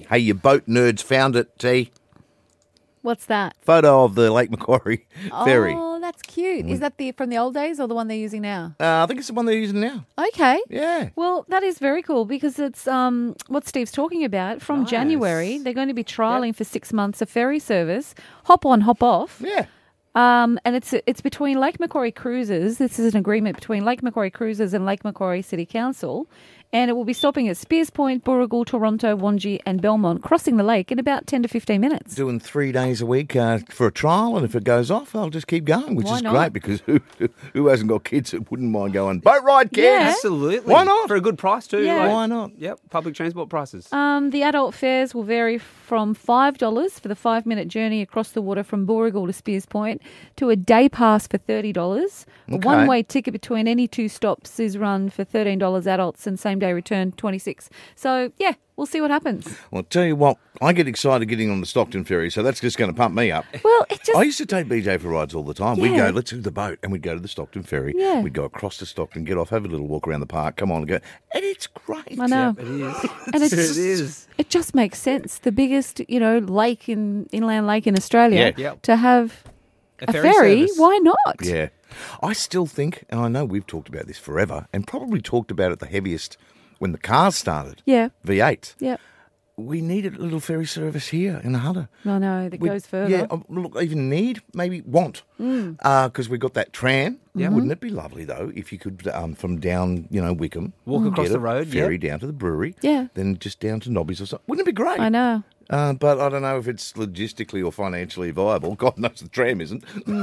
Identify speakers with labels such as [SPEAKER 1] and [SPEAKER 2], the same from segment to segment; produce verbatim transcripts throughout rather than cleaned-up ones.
[SPEAKER 1] Hey, you boat nerds found it, T.
[SPEAKER 2] What's that?
[SPEAKER 1] Photo of the Lake Macquarie ferry.
[SPEAKER 2] Oh, that's cute. Is that the from the old days or the one they're using now?
[SPEAKER 1] Uh, I think it's the one they're using now.
[SPEAKER 2] Okay.
[SPEAKER 1] Yeah.
[SPEAKER 2] Well, that is very cool because it's um, what Steve's talking about. From
[SPEAKER 3] Nice.
[SPEAKER 2] January, they're going to be trialling for six months a ferry service, hop on, hop off.
[SPEAKER 1] Yeah.
[SPEAKER 2] Um, and it's it's between Lake Macquarie Cruises. This is an agreement between Lake Macquarie Cruises and Lake Macquarie City Council. And it will be stopping at Spears Point, Burrigal, Toronto, Wangi and Belmont, crossing the lake in about ten to fifteen minutes.
[SPEAKER 1] Doing three days a week uh, for a trial, and if it goes off, I'll just keep going, which
[SPEAKER 2] Why
[SPEAKER 1] is
[SPEAKER 2] not?
[SPEAKER 1] great because who who hasn't got kids that wouldn't mind going, boat ride, kids?
[SPEAKER 2] Yeah.
[SPEAKER 3] Absolutely.
[SPEAKER 1] Why not?
[SPEAKER 3] For a good price too.
[SPEAKER 2] Yeah.
[SPEAKER 3] like-
[SPEAKER 1] Why not?
[SPEAKER 3] Yep, public transport prices.
[SPEAKER 2] Um, the adult fares will vary from five dollars for the five-minute journey across the water from Burrigal to Spears Point to a day pass for thirty dollars. A
[SPEAKER 1] Okay.
[SPEAKER 2] one-way ticket between any two stops is run for thirteen dollars adults and same-day return twenty-six. So, yeah, we'll see what happens.
[SPEAKER 1] Well, I'll tell you what, I get excited getting on the Stockton ferry, so that's just going to pump me up.
[SPEAKER 2] Well, it just...
[SPEAKER 1] I used to take B J for rides all the time. We'd
[SPEAKER 2] Yeah.
[SPEAKER 1] go, let's do the boat, and we'd go to the Stockton ferry.
[SPEAKER 2] Yeah.
[SPEAKER 1] We'd go across to Stockton, get off, have a little walk around the park, come on and go. And it's great.
[SPEAKER 2] I know.
[SPEAKER 3] It is.
[SPEAKER 2] And it's
[SPEAKER 3] it is.
[SPEAKER 2] It just makes sense. The biggest, you know, lake in inland lake in Australia
[SPEAKER 1] Yeah.
[SPEAKER 3] Yep.
[SPEAKER 2] to have
[SPEAKER 3] A
[SPEAKER 2] a
[SPEAKER 3] ferry
[SPEAKER 2] ferry,
[SPEAKER 3] service.
[SPEAKER 2] why not?
[SPEAKER 1] Yeah. I still think, and I know we've talked about this forever, and probably talked about it the heaviest when the cars started,
[SPEAKER 2] Yeah.
[SPEAKER 1] V eight.
[SPEAKER 2] Yeah.
[SPEAKER 1] We needed a little ferry service here in the Hunter.
[SPEAKER 2] No, no, that
[SPEAKER 1] We-
[SPEAKER 2] goes further.
[SPEAKER 1] Yeah, um, look, even need, maybe want.
[SPEAKER 2] Mm.
[SPEAKER 1] Because we got that tram.
[SPEAKER 3] Yeah.
[SPEAKER 1] Wouldn't it be lovely, though, if you could, um, from down, you know, Wickham.
[SPEAKER 3] Walk across
[SPEAKER 1] get
[SPEAKER 3] the
[SPEAKER 1] a
[SPEAKER 3] road,
[SPEAKER 1] ferry down to the brewery.
[SPEAKER 2] Yeah.
[SPEAKER 1] Then just down to Nobby's or something. Wouldn't it be great?
[SPEAKER 2] I know.
[SPEAKER 1] Uh, but I don't know if it's logistically or financially viable. God knows the tram isn't.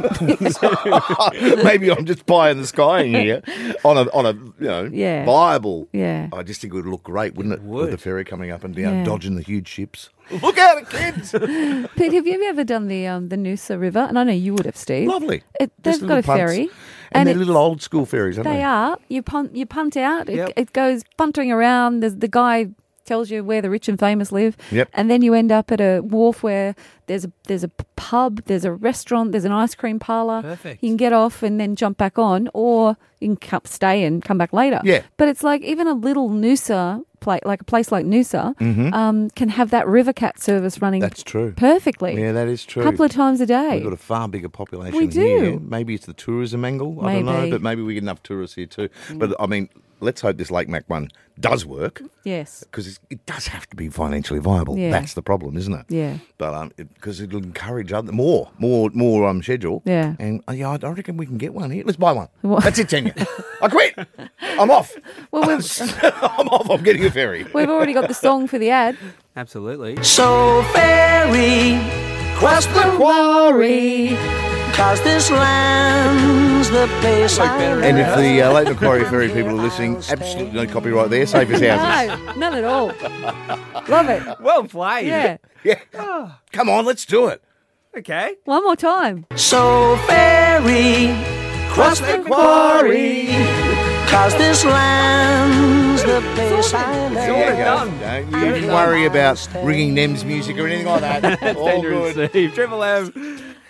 [SPEAKER 1] Maybe I'm just pie in the sky here on a on a you know
[SPEAKER 2] Yeah.
[SPEAKER 1] viable.
[SPEAKER 2] Yeah.
[SPEAKER 1] I just think it would look great, wouldn't it?
[SPEAKER 3] would.
[SPEAKER 1] With the ferry coming up and down,
[SPEAKER 2] Yeah.
[SPEAKER 1] dodging the huge ships. Look out, kids!
[SPEAKER 2] Pete, have you ever done the um, the Noosa River? And I know you would have, Steve.
[SPEAKER 1] Lovely.
[SPEAKER 2] It,
[SPEAKER 1] Just
[SPEAKER 2] they've got a
[SPEAKER 1] little punts.
[SPEAKER 2] ferry.
[SPEAKER 1] And,
[SPEAKER 2] and
[SPEAKER 1] they're
[SPEAKER 2] it's-
[SPEAKER 1] little old school ferries, aren't they?
[SPEAKER 2] They are. You punt, you punt out. It,
[SPEAKER 3] Yep.
[SPEAKER 2] it goes punting around. There's the guy tells you where the rich and famous live.
[SPEAKER 1] Yep.
[SPEAKER 2] And then you end up at a wharf where there's a there's a pub, there's a restaurant, there's an ice cream parlour.
[SPEAKER 3] Perfect.
[SPEAKER 2] You can get off and then jump back on, or you can come, stay and come back later.
[SPEAKER 1] Yeah.
[SPEAKER 2] But it's like even a little Noosa, pla like a place like Noosa, um, can have that river cat service running
[SPEAKER 1] Mm-hmm. That's true.
[SPEAKER 2] perfectly.
[SPEAKER 1] Yeah, that is true.
[SPEAKER 2] A couple of times a day.
[SPEAKER 1] We've got a far bigger population
[SPEAKER 2] We do.
[SPEAKER 1] here. Maybe it's the tourism angle. I don't know,
[SPEAKER 2] Maybe.
[SPEAKER 1] but maybe we get enough tourists here too. But I mean, let's hope this Lake Mac one does work
[SPEAKER 2] Yes.
[SPEAKER 1] because it does have to be financially viable.
[SPEAKER 2] Yeah.
[SPEAKER 1] That's the problem, isn't it?
[SPEAKER 2] Yeah.
[SPEAKER 1] But um, because it, will encourage other more, more, more um schedule.
[SPEAKER 2] Yeah.
[SPEAKER 1] And uh, yeah, I I reckon we can get one here. Let's buy one.
[SPEAKER 2] What?
[SPEAKER 1] That's it, Tanya. I quit. I'm off.
[SPEAKER 2] Well, we've,
[SPEAKER 1] I'm off. I'm getting a ferry.
[SPEAKER 2] we've already got the song for the ad.
[SPEAKER 3] Absolutely.
[SPEAKER 4] So ferry, cross the quarry, cause this land's the place I
[SPEAKER 1] And if
[SPEAKER 4] love.
[SPEAKER 1] the uh, Lake Macquarie Ferry people are listening, absolutely no copyright there. Safe as houses.
[SPEAKER 2] No, none at all. Love it.
[SPEAKER 3] Well played.
[SPEAKER 2] Yeah.
[SPEAKER 1] Yeah. Come on, let's do it.
[SPEAKER 3] Okay.
[SPEAKER 2] One more time.
[SPEAKER 4] So ferry, cross the quarry, cause this land's the place I love.
[SPEAKER 1] There you go.
[SPEAKER 3] done.
[SPEAKER 1] Don't you even worry about ringing Nem's music or anything like that. All
[SPEAKER 3] Tanya and
[SPEAKER 1] good.
[SPEAKER 3] Steve. Triple M.